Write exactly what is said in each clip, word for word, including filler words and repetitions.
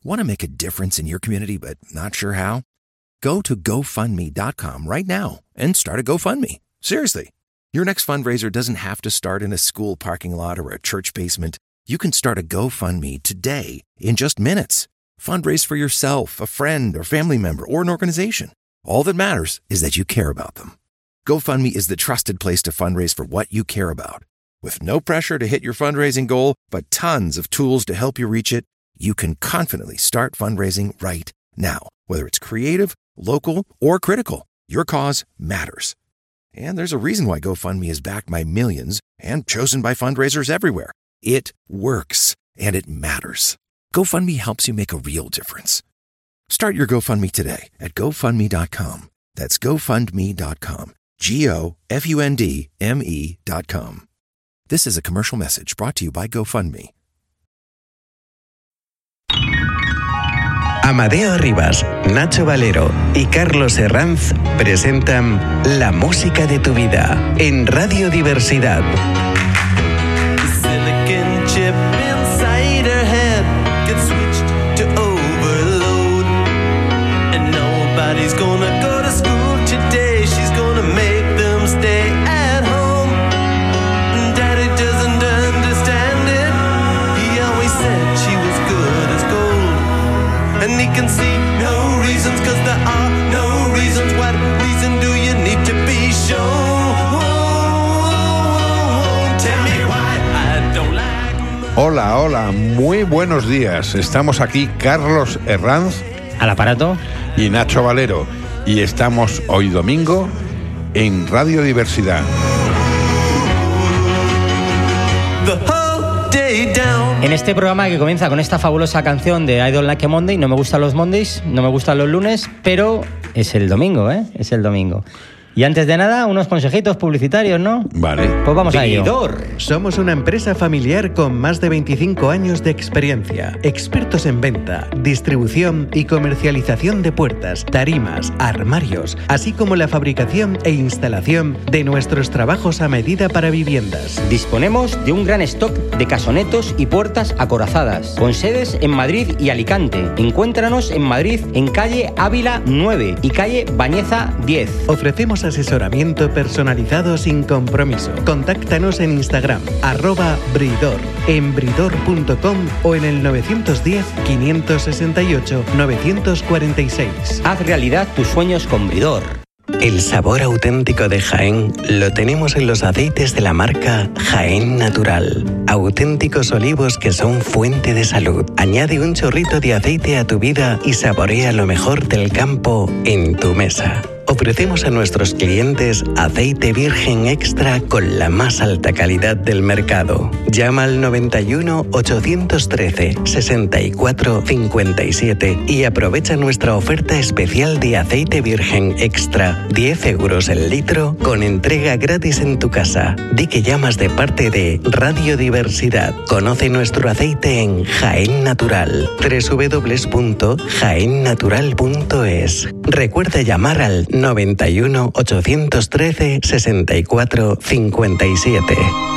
Want to make a difference in your community but not sure how? Go to go fund me dot com right now and start a GoFundMe. Seriously. Your next fundraiser doesn't have to start in a school parking lot or a church basement. You can start a GoFundMe today in just minutes. Fundraise for yourself, a friend, or family member, or an organization. All that matters is that you care about them. GoFundMe is the trusted place to fundraise for what you care about. With no pressure to hit your fundraising goal, but tons of tools to help you reach it, you can confidently start fundraising right now. Whether it's creative, local, or critical, your cause matters. And there's a reason why GoFundMe is backed by millions and chosen by fundraisers everywhere. It works, and it matters. GoFundMe helps you make a real difference. Start your GoFundMe today at go fund me dot com. That's go fund me dot com. G O F U N D M E dot com. This is a commercial message brought to you by GoFundMe. Amadeo Rivas, Nacho Valero y Carlos Herranz presentan La Música de tu Vida en Radio Diversidad. Can see no reasons, cause there are no reasons. What reason do you need to be shown? Tell me why I don't like. Hola, hola, muy buenos días. Estamos aquí Carlos Herranz al aparato y Nacho Valero, y estamos hoy domingo en Radio Diversidad. The whole day down. En este programa que comienza con esta fabulosa canción de I Don't Like a Monday, no me gustan los Mondays, no me gustan los lunes, pero es el domingo, ¿eh? Es el domingo. Y antes de nada, unos consejitos publicitarios, ¿no? Vale. Pues vamos a ello. Bridor. Somos una empresa familiar con más de veinticinco años de experiencia, expertos en venta, distribución y comercialización de puertas, tarimas, armarios, así como la fabricación e instalación de nuestros trabajos a medida para viviendas. Disponemos de un gran stock de casonetos y puertas acorazadas, con sedes en Madrid y Alicante. Encuéntranos en Madrid en calle Ávila nueve y calle Bañeza diez. Ofrecemos asesoramiento personalizado sin compromiso. Contáctanos en Instagram, arroba Bridor, en bridor punto com o en el nueve uno cero, cinco seis ocho, nueve cuatro seis. Haz realidad tus sueños con Bridor. El sabor auténtico de Jaén lo tenemos en los aceites de la marca Jaén Natural. Auténticos olivos que son fuente de salud. Añade un chorrito de aceite a tu vida y saborea lo mejor del campo en tu mesa. Ofrecemos a nuestros clientes aceite virgen extra con la más alta calidad del mercado. Llama al noventa y uno, ochocientos trece, sesenta y cuatro cincuenta y siete y aprovecha nuestra oferta especial de aceite virgen extra, diez euros el litro, con entrega gratis en tu casa. Di que llamas de parte de Radio Diversidad. Conoce nuestro aceite en Jaén Natural, doble u doble u doble u punto jaén natural punto es. Recuerda llamar al noventa y uno, ochocientos trece, sesenta y cuatro cincuenta y siete.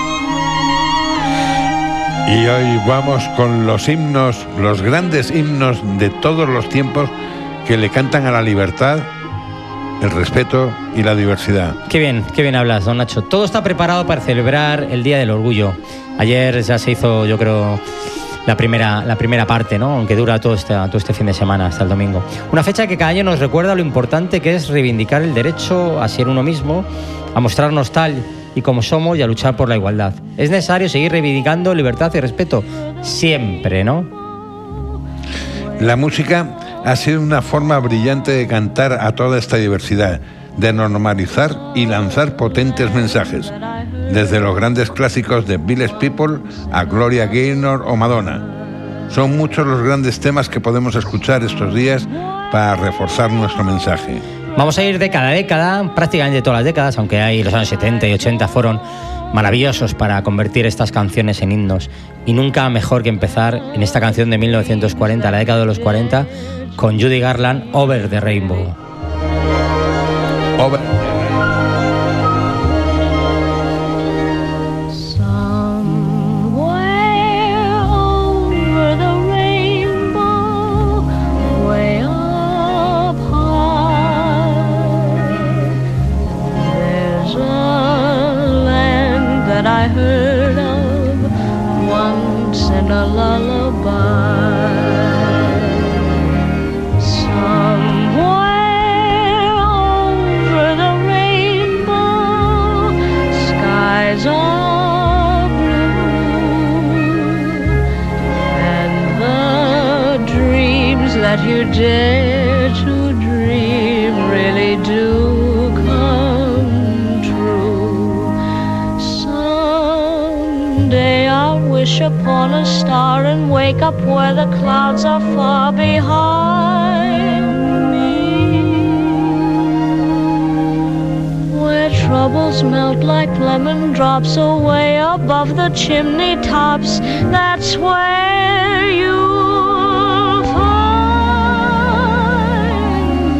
Y hoy vamos con los himnos, los grandes himnos de todos los tiempos que le cantan a la libertad, el respeto y la diversidad. Qué bien, qué bien hablas, don Nacho. Todo está preparado para celebrar el Día del Orgullo. Ayer ya se hizo, yo creo, la primera, la primera parte, ¿no? Aunque dura todo este, todo este fin de semana, hasta el domingo. Una fecha que cada año nos recuerda lo importante que es reivindicar el derecho a ser uno mismo, a mostrarnos tal y como somos y a luchar por la igualdad. Es necesario seguir reivindicando libertad y respeto, siempre, ¿no? La música ha sido una forma brillante de cantar a toda esta diversidad, de normalizar y lanzar potentes mensajes, desde los grandes clásicos de Village People a Gloria Gaynor o Madonna. Son muchos los grandes temas que podemos escuchar estos días para reforzar nuestro mensaje. Vamos a ir década a década, prácticamente todas las décadas, aunque hay los años setenta y ochenta fueron maravillosos para convertir estas canciones en himnos. Y nunca mejor que empezar en esta canción de mil novecientos cuarenta, la década de los cuarenta, con Judy Garland, Over the Rainbow. Over. Somewhere over the rainbow that you dare to dream really do come true. Someday I'll wish upon a star and wake up where the clouds are far behind me, where troubles melt like lemon drops away above the chimney tops. That's where you'll find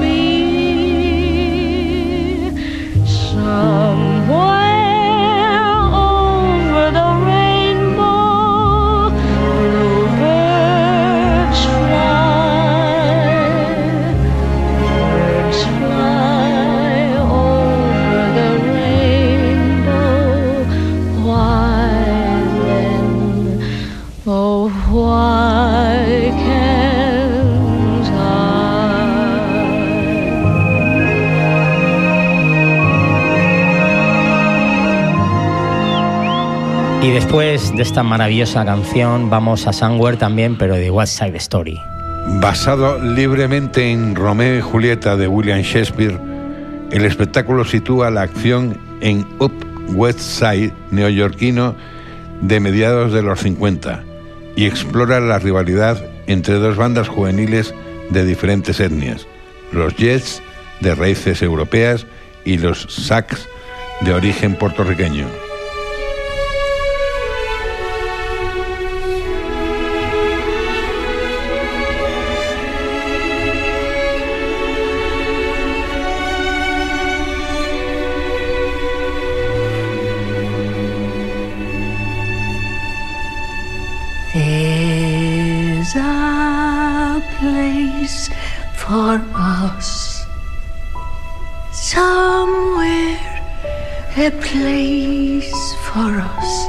me, somewhere over the rainbow. Bluebirds fly, birds fly over the rainbow. Why then, oh why can't I? Y después de esta maravillosa canción vamos a Somewhere también, pero de West Side Story. Basado libremente en Romeo y Julieta de William Shakespeare, el espectáculo sitúa la acción en Up West Side neoyorquino de mediados de los cincuenta y explora la rivalidad entre dos bandas juveniles de diferentes etnias, los Jets de raíces europeas y los Sax de origen puertorriqueño. There's a place for us somewhere, a place for us,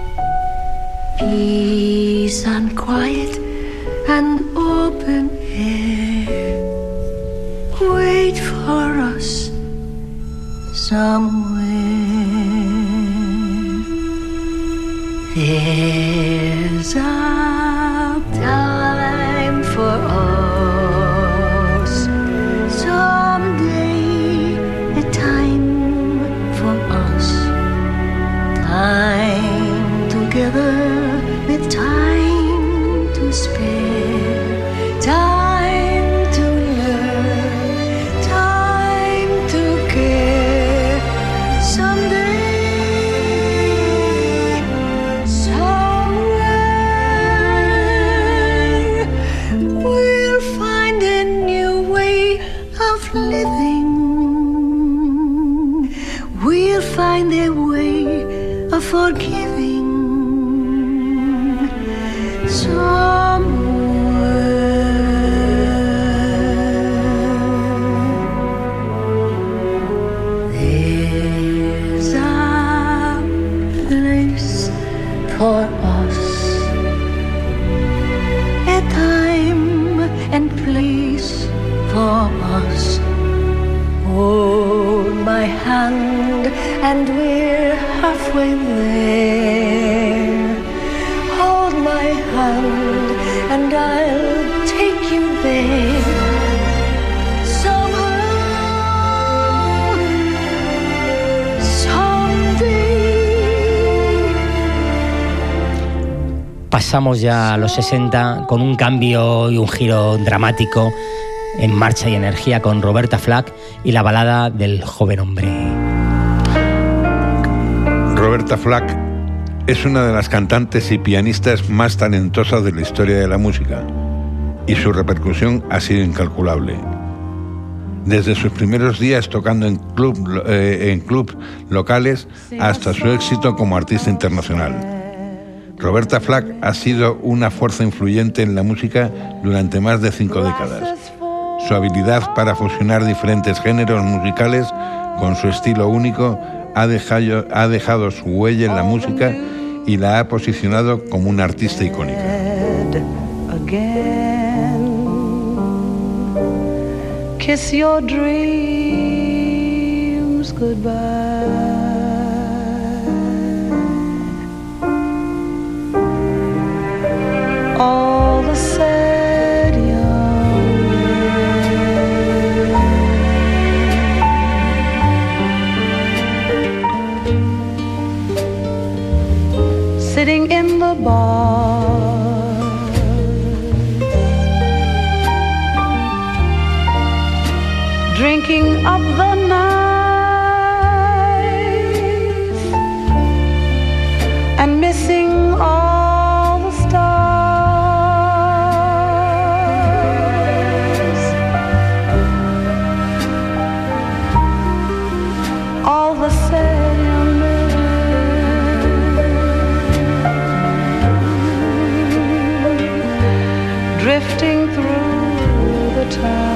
peace and quiet and open air. Wait for us somewhere. There's a time for us someday, a time for us, time together with time to spare, time to learn, time to care. Someday living, we'll find a way of forgiving somewhere. There's a place for us, a time and place for us. Hold my hand and we're halfway there. Hold my hand and I'll take you there. Somehow, someday. Pasamos ya a los sesenta con un cambio y un giro dramático en Marcha y Energía con Roberta Flack y la balada del joven hombre. Roberta Flack es una de las cantantes y pianistas más talentosas de la historia de la música y su repercusión ha sido incalculable. Desde sus primeros días tocando en club, eh, en clubs locales hasta su éxito como artista internacional. Roberta Flack ha sido una fuerza influyente en la música durante más de cinco décadas. Su habilidad para fusionar diferentes géneros musicales con su estilo único ha dejado, ha dejado su huella en la música y la ha posicionado como una artista icónica. Kiss your dreams goodbye. All the sad young drinking up the night and missing all the stars, all the sad young men drifting through the town.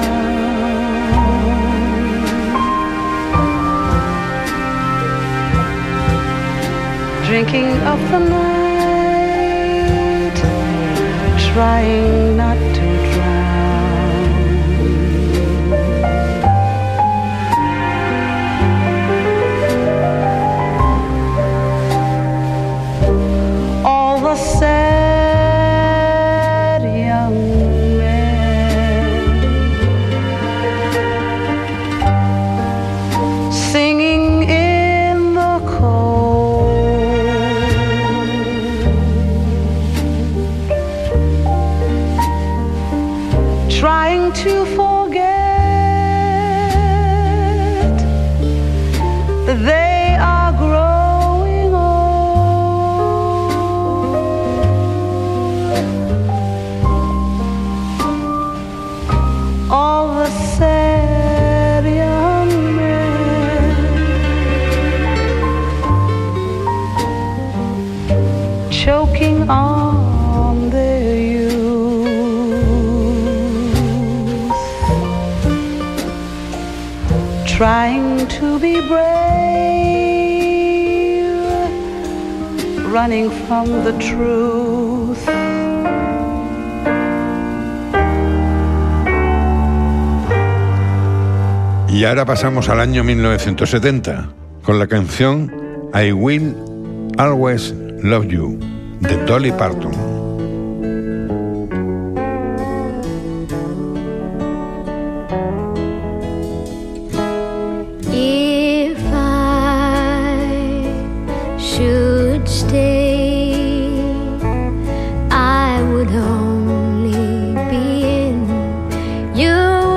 Drinking up the night, trying not to drown. All the sad young men singing in the cold, trying to forget that they are growing old. All the sad young men choking on their youth, trying to be brave, running from the truth. Y ahora pasamos al año mil novecientos setenta, con la canción I Will Always Love You, de Dolly Parton. If I should stay, I would only be in your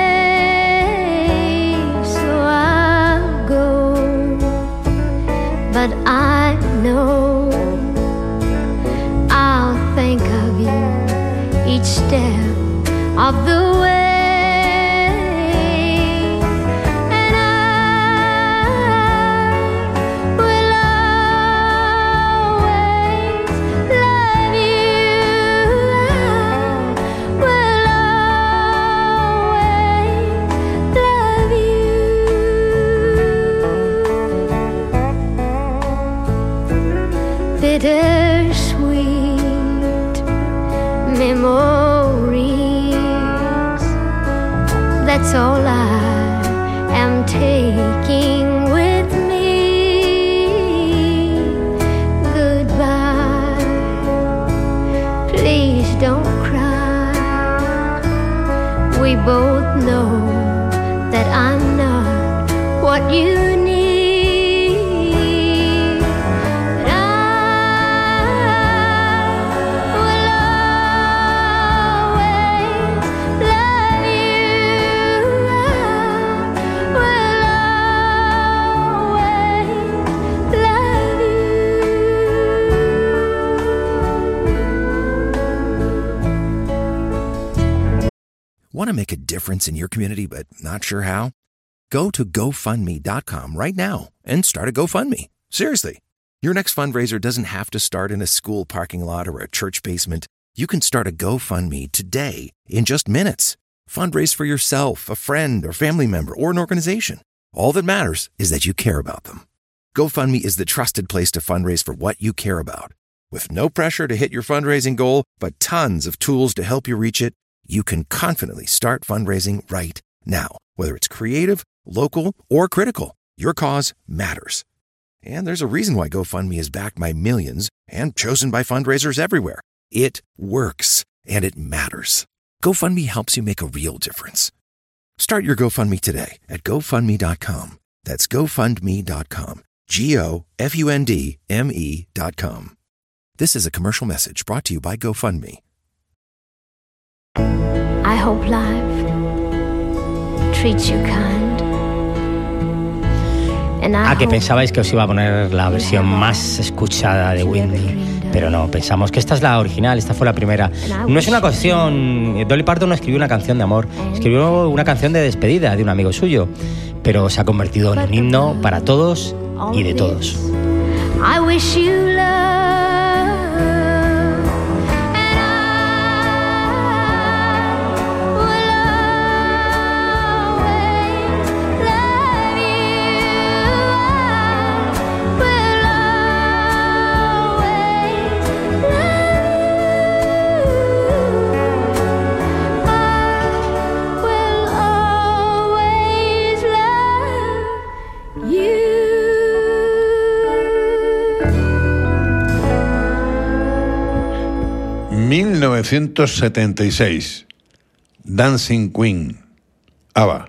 way, so I'll go. But I know I'll think of you each step of the way. Bittersweet memories, that's all I am taking with me. Goodbye, please don't cry. We both know that I'm not what you need. Want to make a difference in your community but not sure how? Go to go fund me dot com right now and start a GoFundMe. Seriously. Your next fundraiser doesn't have to start in a school parking lot or a church basement. You can start a GoFundMe today in just minutes. Fundraise for yourself, a friend, or family member, or an organization. All that matters is that you care about them. GoFundMe is the trusted place to fundraise for what you care about. With no pressure to hit your fundraising goal, but tons of tools to help you reach it, you can confidently start fundraising right now. Whether it's creative, local, or critical, your cause matters. And there's a reason why GoFundMe is backed by millions and chosen by fundraisers everywhere. It works, and it matters. GoFundMe helps you make a real difference. Start your GoFundMe today at go fund me dot com. That's go fund me dot com. G O F U N D M E dot com. This is a commercial message brought to you by GoFundMe. I hope life treat you kind. And I Ah, que hope pensabais que os iba a poner la versión más escuchada de Windy, pero no, pensamos que esta es la original, esta fue la primera. No es una canción, Dolly Parton no escribió una canción de amor, escribió una canción de despedida de un amigo suyo, pero se ha convertido en un himno para todos y de todos. I wish you love. mil novecientos setenta y seis, Dancing Queen, ABBA.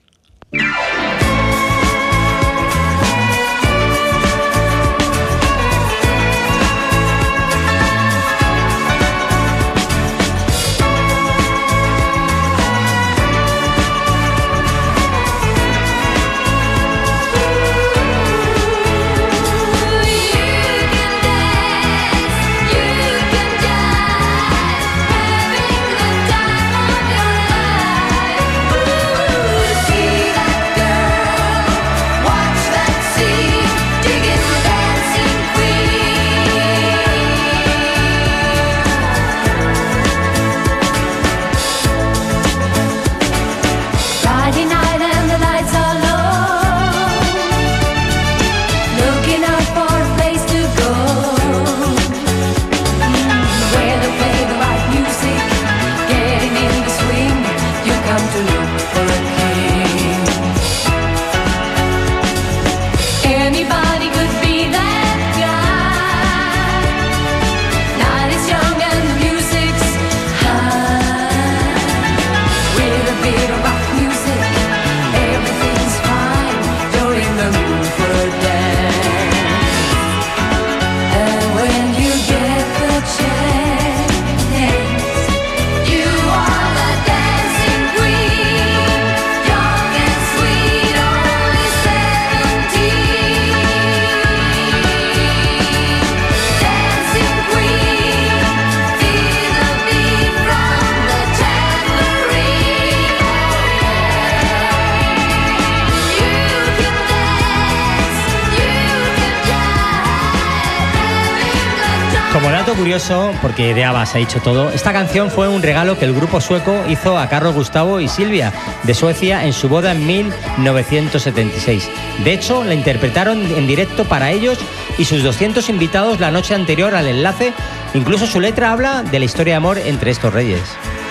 Como dato curioso, porque de ABBA se ha dicho todo, esta canción fue un regalo que el grupo sueco hizo a Carlos Gustavo y Silvia de Suecia en su boda en mil novecientos setenta y seis. De hecho, la interpretaron en directo para ellos y sus doscientos invitados la noche anterior al enlace. Incluso su letra habla de la historia de amor entre estos reyes.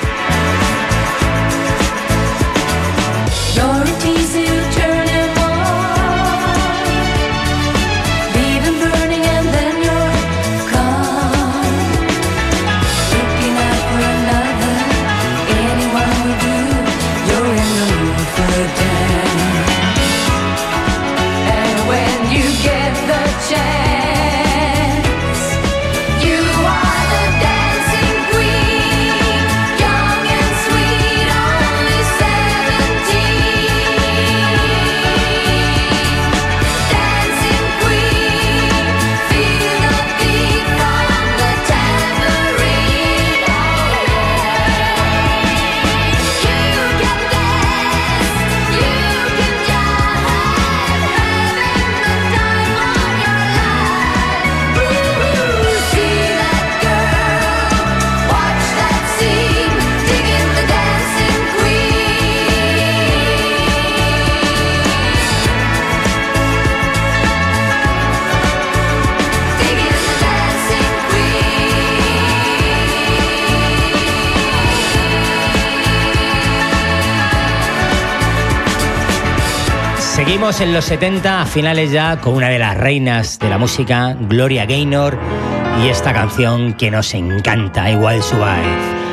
Seguimos en los setenta, a finales ya, con una de las reinas de la música, Gloria Gaynor, y esta canción que nos encanta, I Will Survive.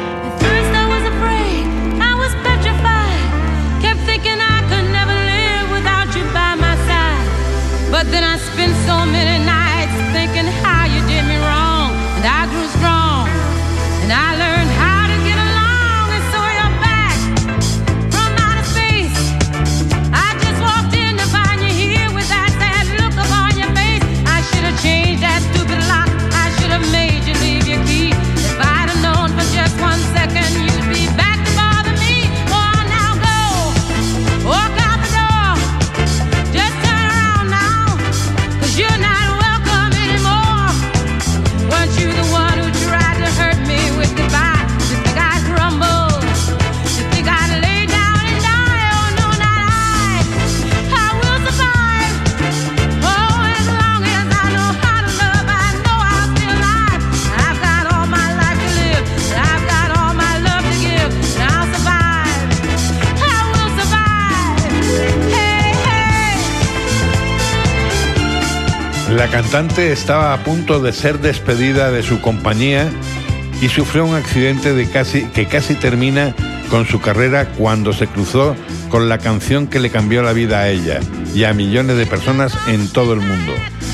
La cantante estaba a punto de ser despedida de su compañía y sufrió un accidente de casi, que casi termina con su carrera cuando se cruzó con la canción que le cambió la vida a ella y a millones de personas en todo el mundo.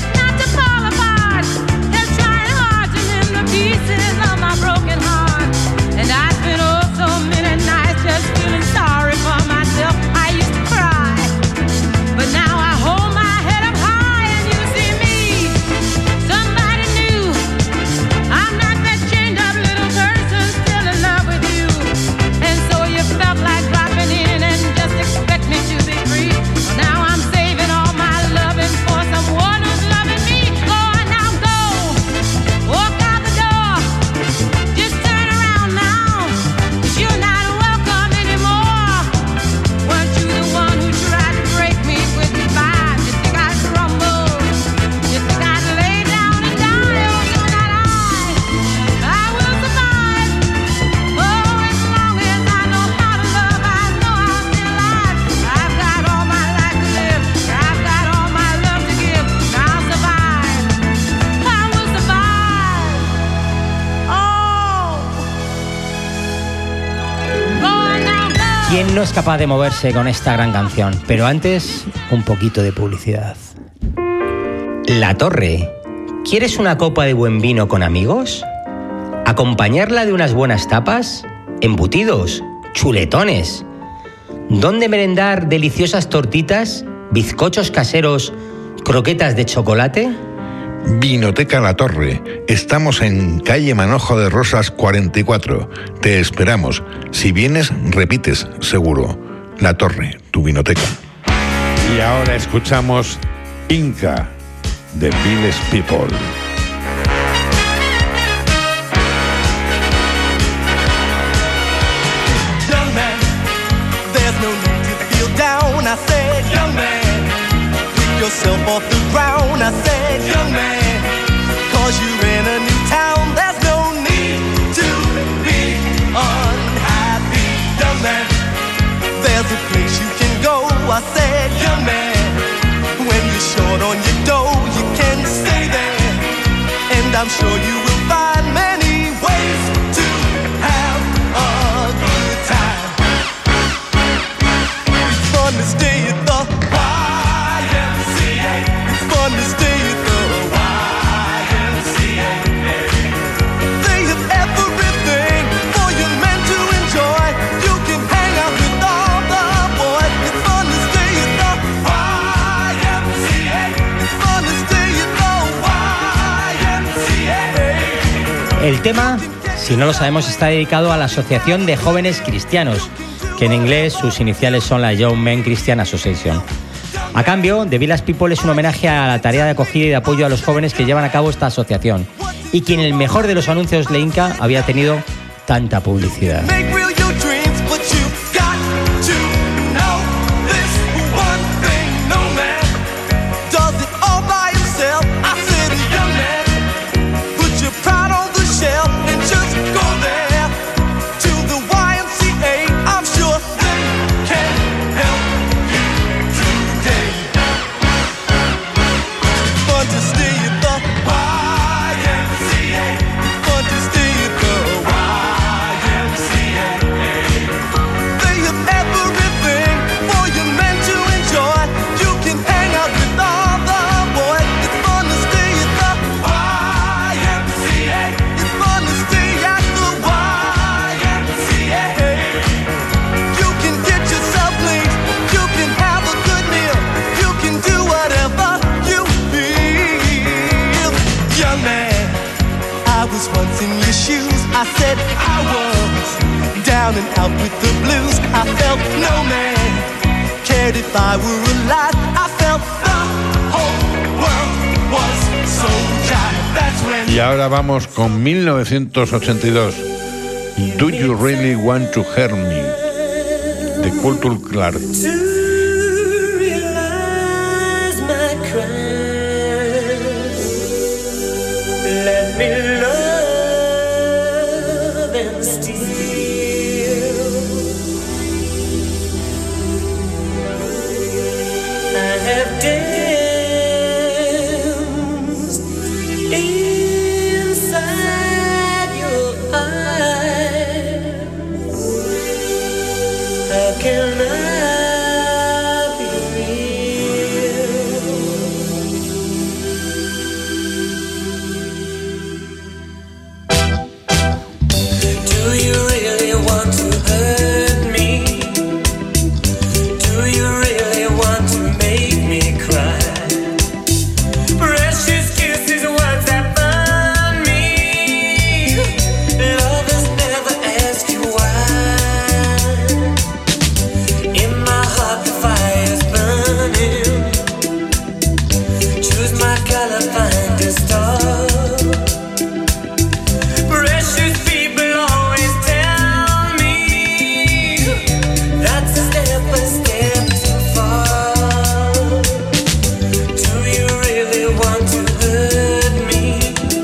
¿Quién no es capaz de moverse con esta gran canción? Pero antes, un poquito de publicidad. La Torre. ¿Quieres una copa de buen vino con amigos? ¿Acompañarla de unas buenas tapas? ¿Embutidos? ¿Chuletones? ¿Dónde merendar deliciosas tortitas? ¿Bizcochos caseros? ¿Croquetas de chocolate? Vinoteca La Torre. Estamos en calle Manojo de Rosas cuarenta y cuatro. Te esperamos. Si vienes, repites, seguro. La Torre, tu vinoteca. Y ahora escuchamos Inca, de Village People. Young man, there's no need to feel down. I said, young man, pick yourself off the ground. I said, young man, cause you're in a new town. There's no need to be unhappy. Young man, there's a place you can go. I said, young man, when you're short on your dough, you can stay there. And I'm sure you will find many ways to have a good time. It's fun to stay at the Y M C A. It's fun to stay at the Y M C A. They have everything for your men to enjoy. You can hang out with all the boys. It's fun to stay at the Y M C A. It's fun to stay at the Y M C A. El tema, si no lo sabemos, está dedicado a la Asociación de Jóvenes Cristianos, que en inglés sus iniciales son la Young Men Christian Association. A cambio, The Village People es un homenaje a la tarea de acogida y de apoyo a los jóvenes que llevan a cabo esta asociación, y quien en el mejor de los anuncios de Inca había tenido tanta publicidad. Make real your dreams, but you got to know this one thing. No man does it all by himself. I said, young man, put your pride on the shelf and just go there to the Y M C A. I'm sure they can help you today. Fun to stay at the Y M C A. Fun to stay at the Y M C A. They have everything for your men to enjoy. You can hang out with all the boys. It's fun to stay at the Y M C A. It's fun to stay at the Y M C A. You can get yourself clean. You can have a good meal. You can do whatever you feel. Young man, I was once in your shoes. I said I was down and out with the blues. I felt no man cared if I were alive. I felt the whole world was so tired. That's when Y ahora vamos con mil novecientos ochenta y dos. Do You Really Want to Hear Me, de Culture Clark. Let me love and steal. I have can I be real? Do you really want to hurt me? Do you really want to make me cry? Precious kisses, words that burn me. Lovers never ask you why. In my heart the fire's burning. Choose my color, find a star. Precious people always tell me that's a step, a step too far. Do you really want to hurt me?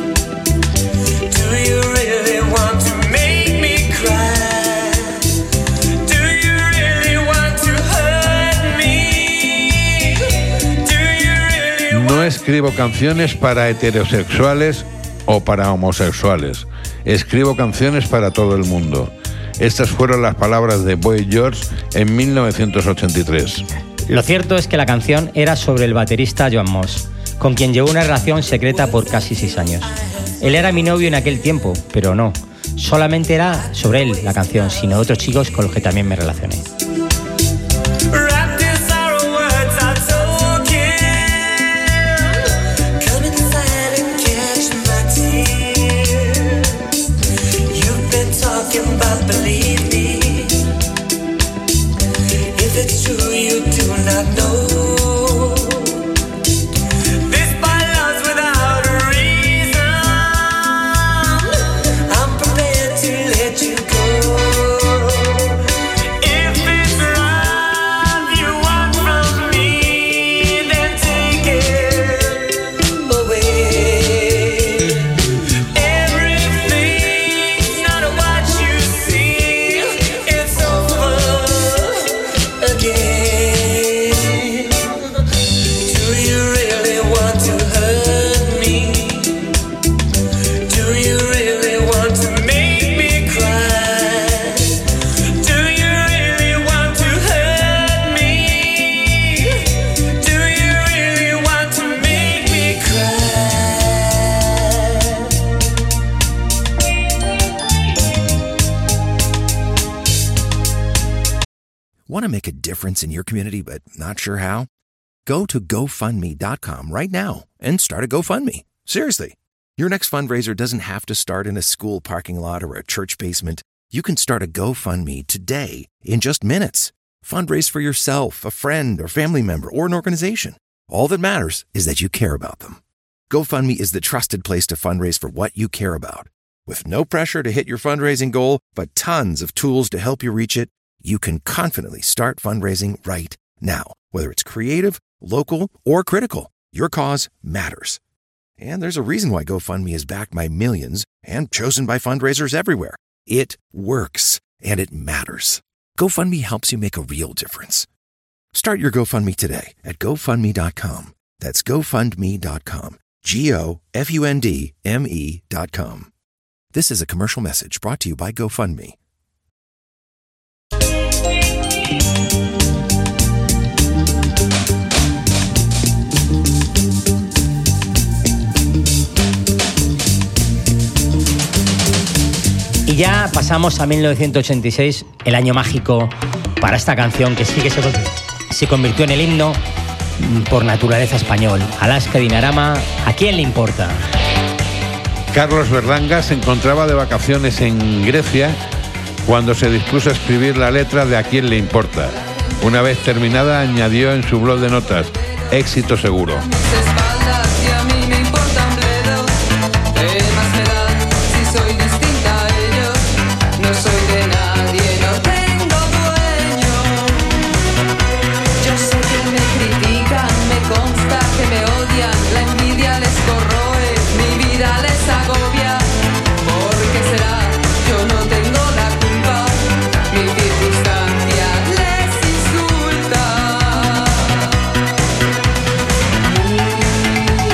Do you really want to make me cry? Do you really want to hurt me? Do you really No escribo canciones para heterosexuales o para homosexuales. Escribo canciones para todo el mundo. Estas fueron las palabras de Boy George en mil novecientos ochenta y tres. Lo cierto es que la canción era sobre el baterista Joan Moss, con quien llevó una relación secreta por casi seis años. Él era mi novio en aquel tiempo, pero no. Solamente era sobre él la canción, sino de otros chicos con los que también me relacioné. wrapped in sorrow, words are talking. Come inside and catch my tears. You've been talking about, believe me. If it's true, you do not know. This by love's without a reason. I'm prepared to let you go. If it's love you want from me, then take it away. Everything's not what you see. It's over again. Do you really want to hurt me? Do you really want to make me cry? Do you really want to hurt me? Do you really want to make me cry? Want to make a difference in your community but not sure how? Go to go fund me dot com right now and start a GoFundMe. Seriously. Your next fundraiser doesn't have to start in a school parking lot or a church basement. You can start a GoFundMe today in just minutes. Fundraise for yourself, a friend or family member, or an organization. All that matters is that you care about them. GoFundMe is the trusted place to fundraise for what you care about. With no pressure to hit your fundraising goal, but tons of tools to help you reach it, you can confidently start fundraising right now. Whether it's creative, local, or critical, your cause matters. And there's a reason why GoFundMe is backed by millions and chosen by fundraisers everywhere. It works, and it matters. GoFundMe helps you make a real difference. Start your GoFundMe today at go fund me dot com. That's go fund me dot com. G O F U N D M E dot com. This is a commercial message brought to you by GoFundMe. Y ya pasamos a mil novecientos ochenta y seis, el año mágico para esta canción que sí que se, se convirtió en el himno por naturaleza español. Alaska Dinarama, ¿a quién le importa? Carlos Berlanga se encontraba de vacaciones en Grecia cuando se dispuso a escribir la letra de A quién le importa. Una vez terminada, añadió en su blog de notas: éxito seguro. Circunstancia les insulta.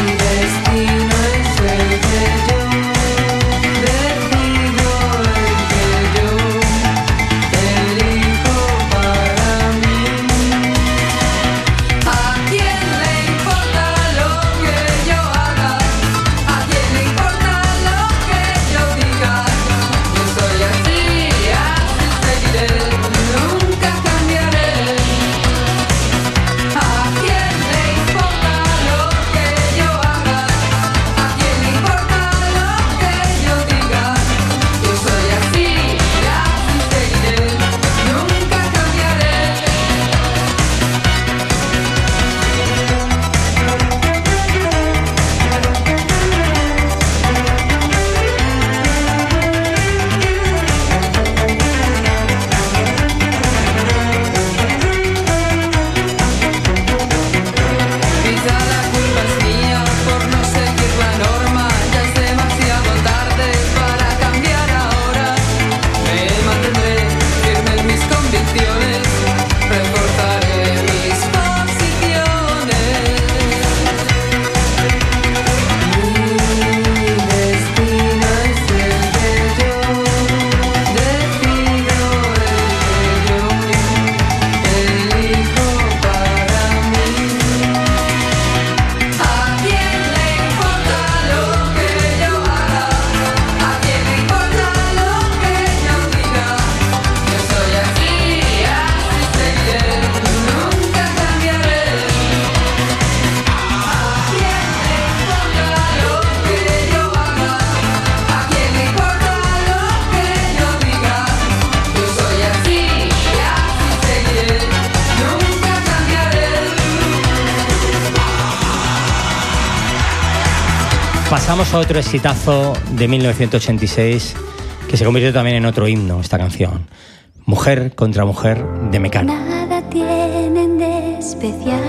Vamos a otro exitazo de mil novecientos ochenta y seis que se convirtió también en otro himno, esta canción. Mujer contra mujer, de Mecano. Nada tienen de especial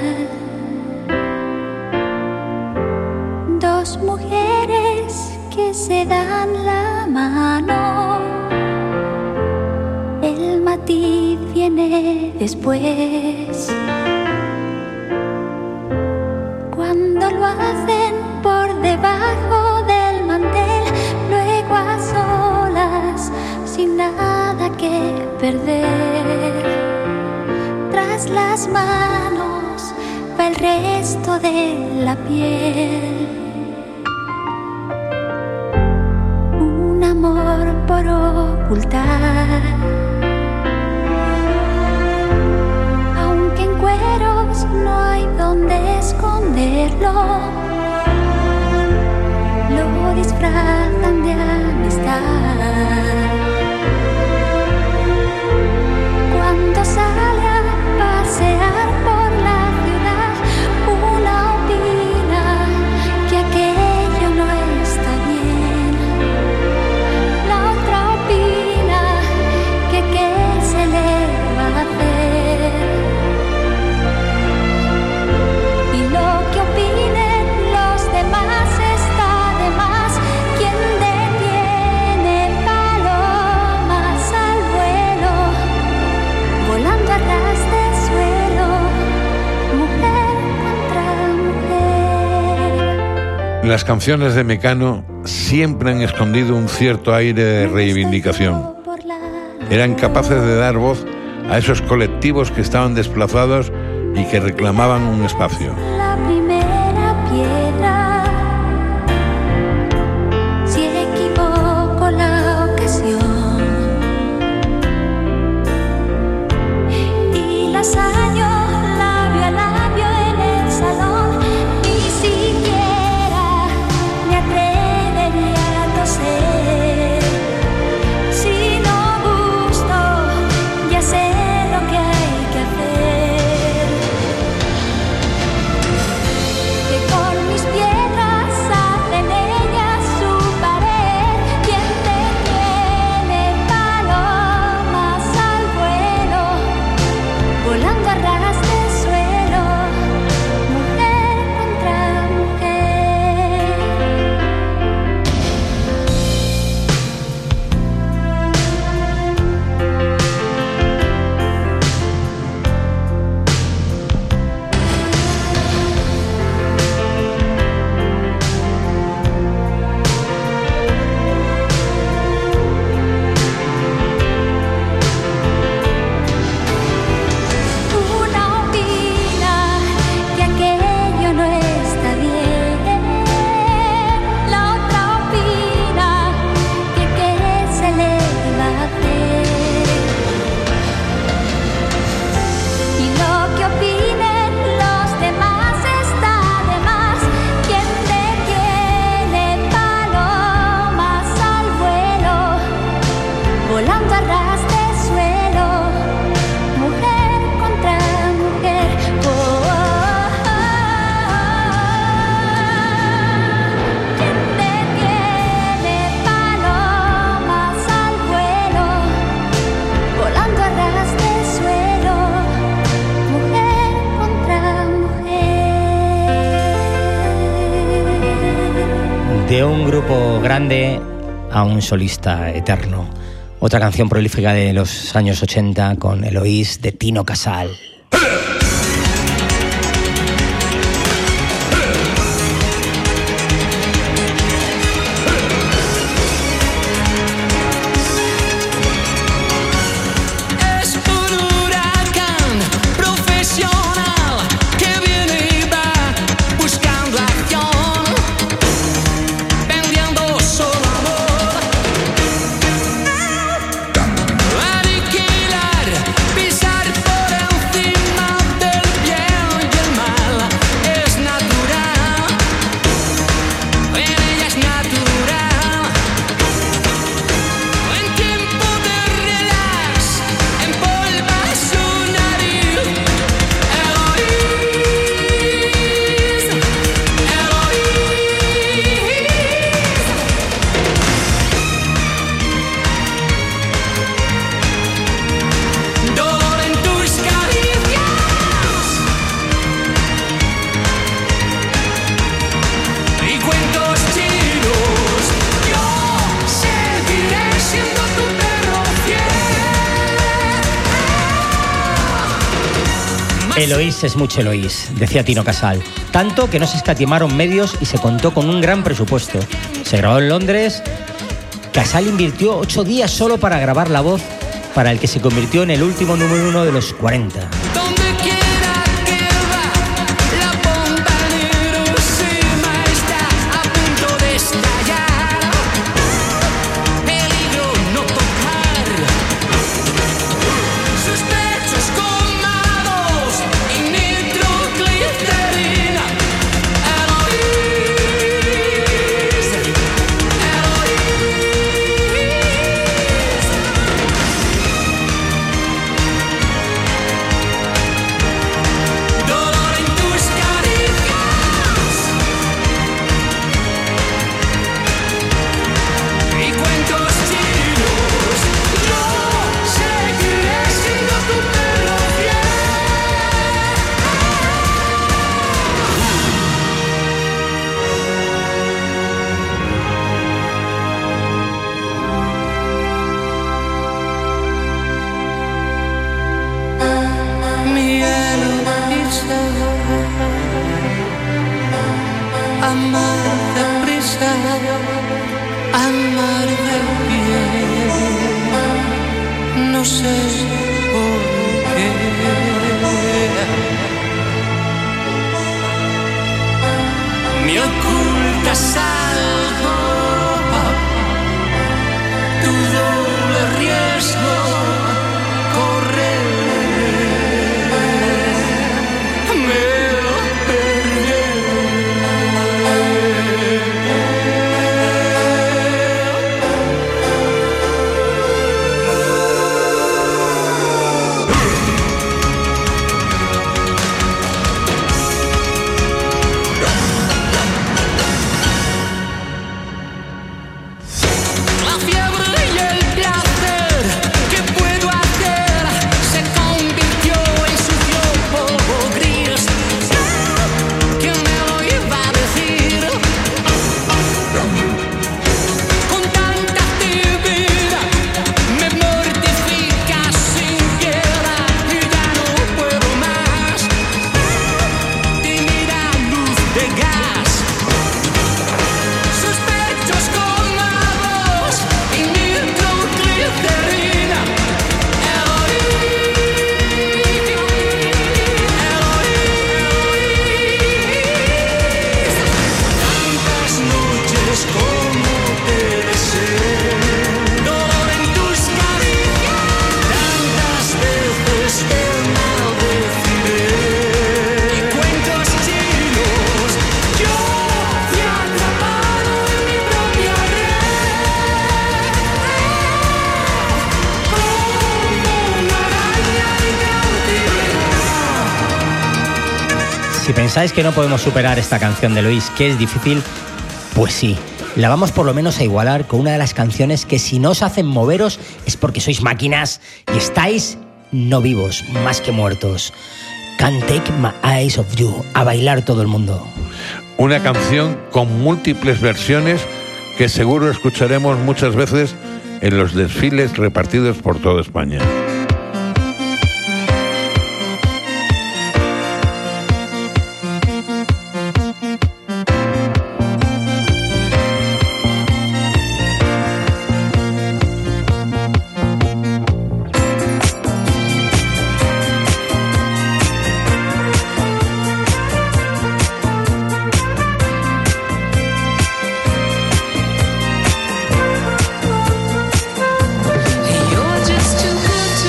dos mujeres que se dan la mano. El matiz viene después, cuando lo hacen por debajo del mantel, luego a solas, sin nada que perder. Tras las manos va el resto de la piel. Un amor por ocultar, aunque en cueros no hay donde esconderlo. Lo disfrazan de amistad. Cuando sale a pasear por la ciudad, una opina que aquello no está bien. La otra opina que qué se le va a hacer. Y lo que opinen los demás está de más. Quien detiene palomas al vuelo, volando a ras de suelo, mujer contra mujer. Las canciones de Mecano siempre han escondido un cierto aire de reivindicación. Eran capaces de dar voz a esos colectivos que estaban desplazados y que reclamaban un espacio. La primera piedra, si equivoco la ocasión, y las hallo labio a labio en el salón, ni siquiera me atrevería a toser. Si no gusto, ya sé lo que hay que hacer. Que con mis piedras hacen ellas su pared. Quien detiene palomas al vuelo, volando a ras de suelo, mujer contra mujer. Una opina que aquello no está bien. La otra opina que qué se le va a hacer. Y lo que opinen los demás está de más. Quien detiene palomas al vuelo, volando a ras de suelo, mujer contra mujer. Oh, oh, oh. Quien detiene palomas al vuelo, volando a ras de suelo, mujer contra mujer. De un grupo grande a un solista eterno. Otra canción prolífica de los años ochenta con Eloís, de Tino Casal. Es un huracán profesional que viene y va buscando acción, vendiendo solo amor. Aniquilar, pisar por encima. Eloís es mucho Eloís, decía Tino Casal. Tanto que no se escatimaron medios y se contó con un gran presupuesto. Se grabó en Londres. Casal invirtió ocho días solo para grabar la voz para el que se convirtió en el último número uno de los cuarenta. Si pensáis que no podemos superar esta canción de Eloís, que es difícil, pues sí, la vamos por lo menos a igualar con una de las canciones que si no os hacen moveros es porque sois máquinas y estáis no vivos, más que muertos. Can't Take My Eyes Off You, a bailar todo el mundo. Una canción con múltiples versiones que seguro escucharemos muchas veces en los desfiles repartidos por toda España. You're just too good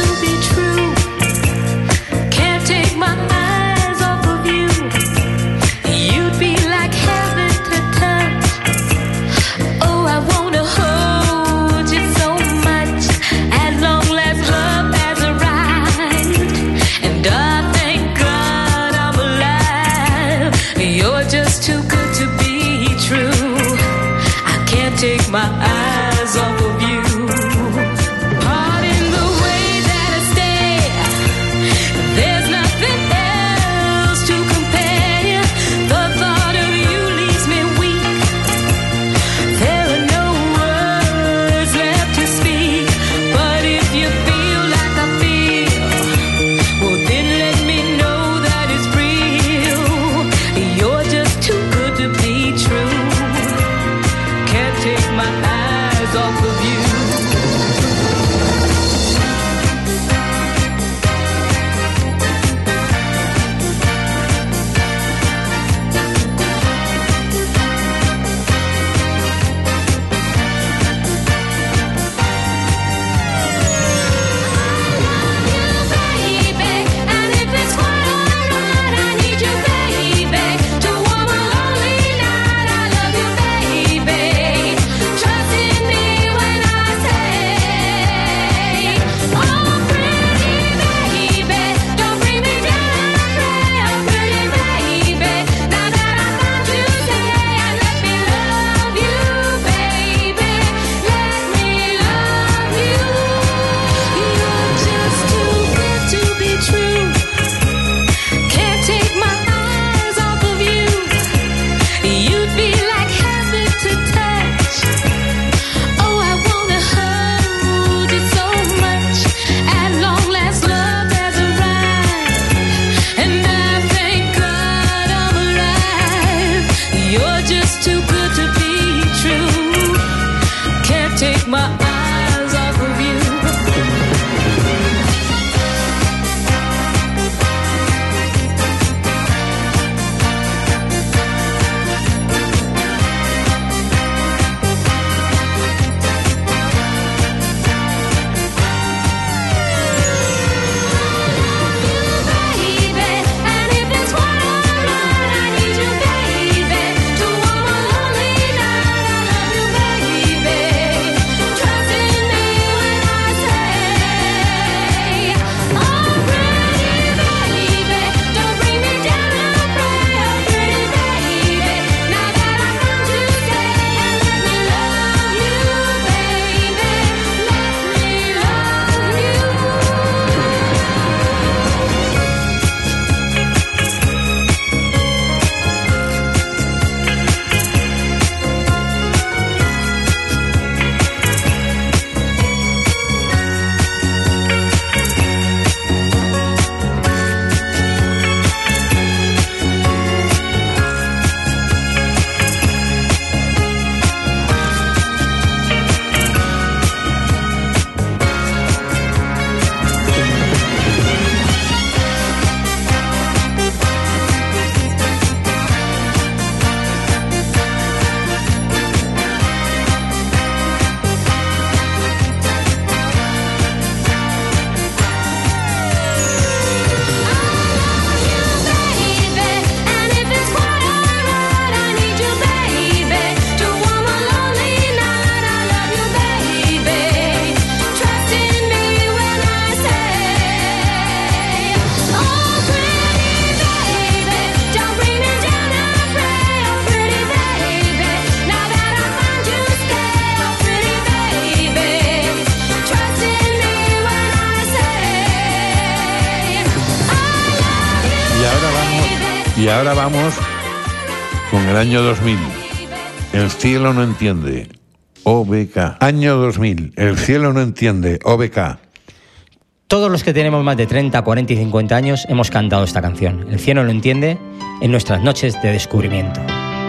Y ahora vamos con el año dos mil. El cielo no entiende, O B K. Año dos mil. El cielo no entiende, O B K. Todos los que tenemos más de treinta, cuarenta y cincuenta años hemos cantado esta canción. El cielo lo entiende en nuestras noches de descubrimiento.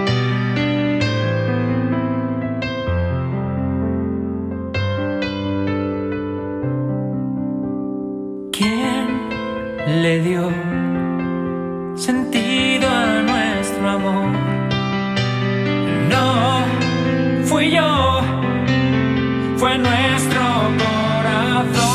¿Quién le dio sentido a nuestro amor? No fui yo, fue nuestro corazón.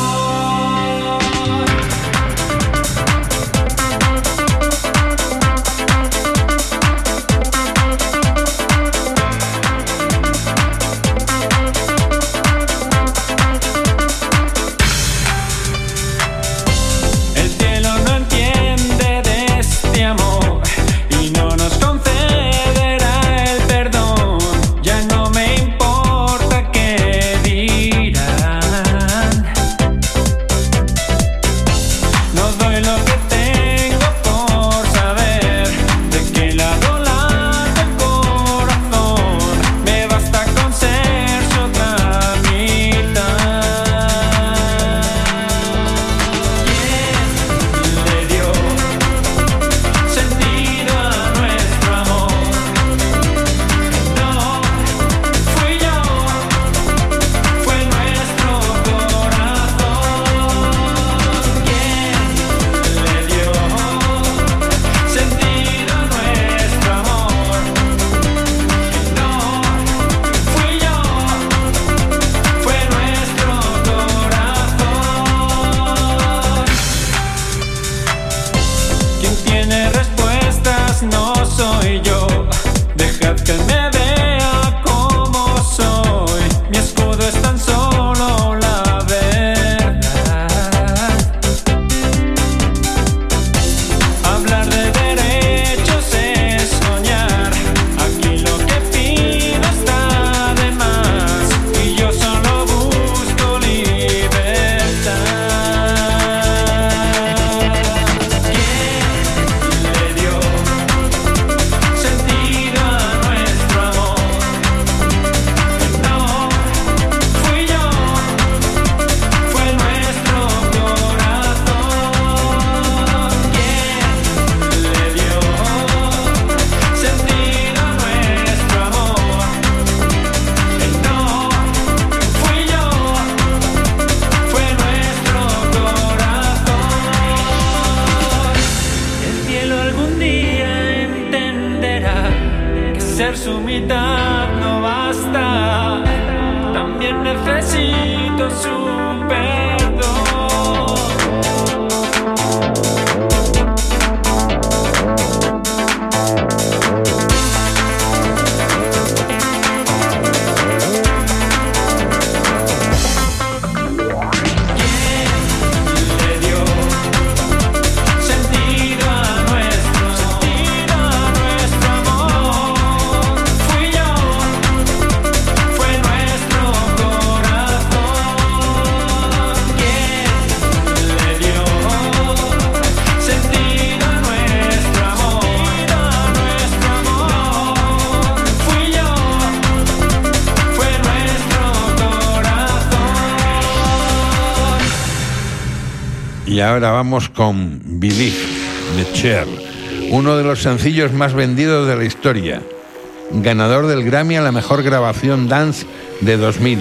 Y ahora vamos con Believe de Cher, uno de los sencillos más vendidos de la historia, ganador del Grammy a la mejor grabación dance de dos mil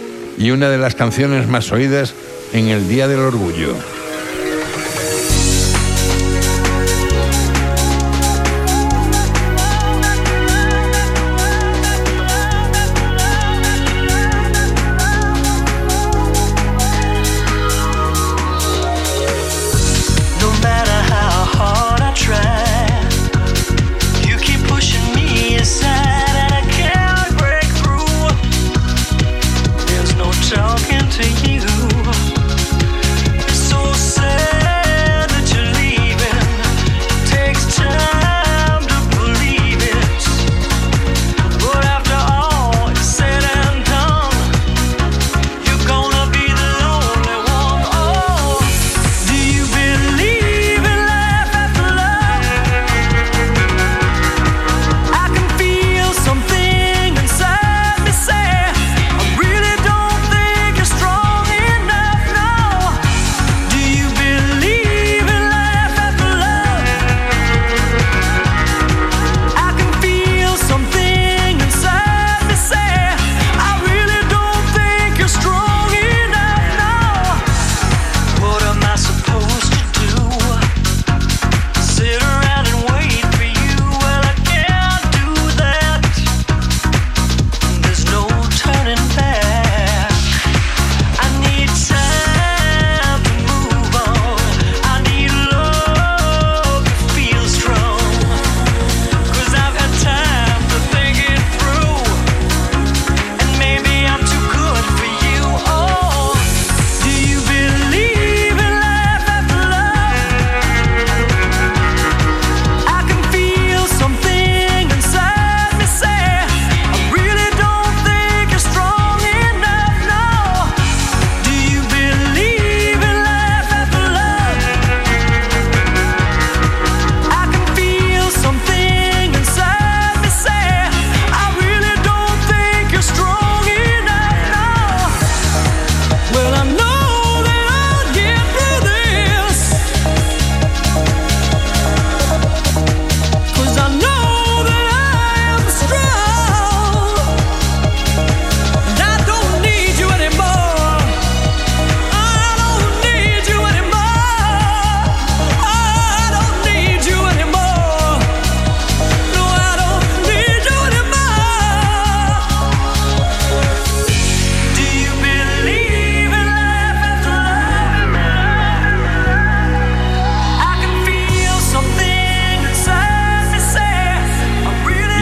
y una de las canciones más oídas en el Día del Orgullo. Talking to you, so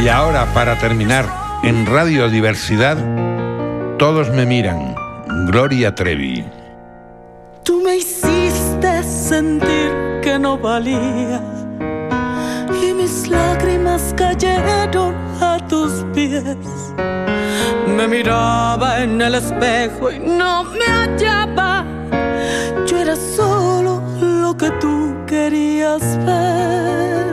Y ahora, para terminar, en Radio Diversidad, Todos me miran, Gloria Trevi. Tú me hiciste sentir que no valía y mis lágrimas cayeron a tus pies. Me miraba en el espejo y no me hallaba. Yo era solo lo que tú querías ver.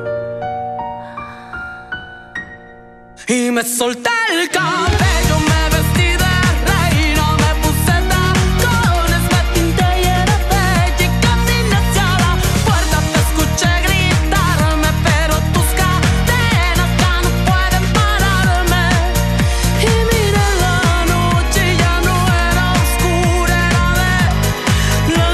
Y me solté el cabello, me vestí de reina, me puse tacones, me pinté y era bella y caminé hacia la puerta. Te escuché gritarme, pero tus cadenas ya no pueden pararme. Y miré la noche y ya no era oscura, era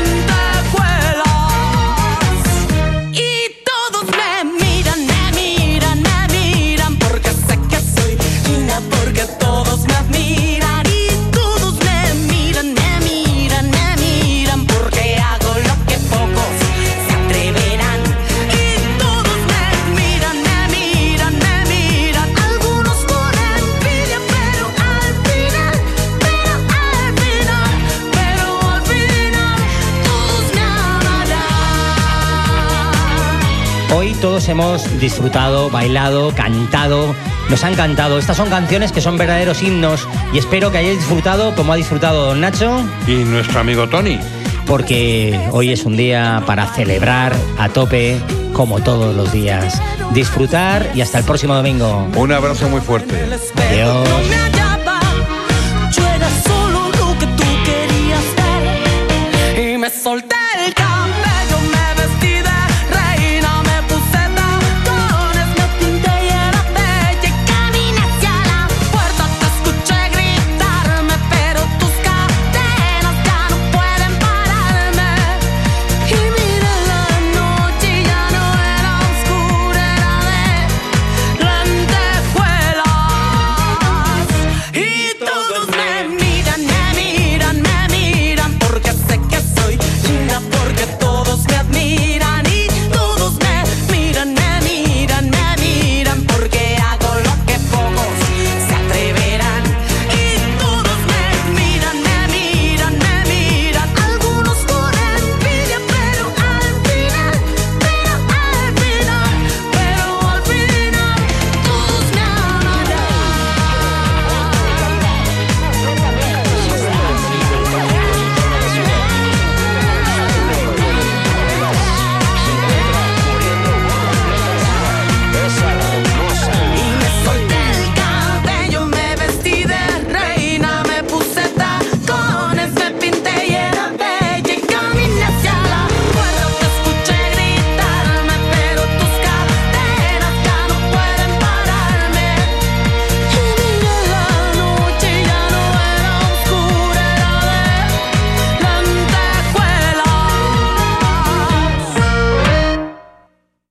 de lentejuelas. Y todos me miran, me miran, me miran, porque sé que soy linda, porque todos me admiran. Y todos me miran, me miran, me miran, porque hago lo que pocos se atreverán. Y todos me miran, me miran, me miran, algunos con envidia, pero al final, pero al final, pero al final, todos me amarán. Hoy todos hemos disfrutado, bailado, cantado, nos han cantado. Estas son canciones que son verdaderos himnos y espero que hayáis disfrutado como ha disfrutado don Nacho, Y nuestro amigo Tony. porque hoy es un día para celebrar a tope como todos los días. Disfrutar y hasta el próximo domingo. Un abrazo muy fuerte. Adiós. No me hallaba.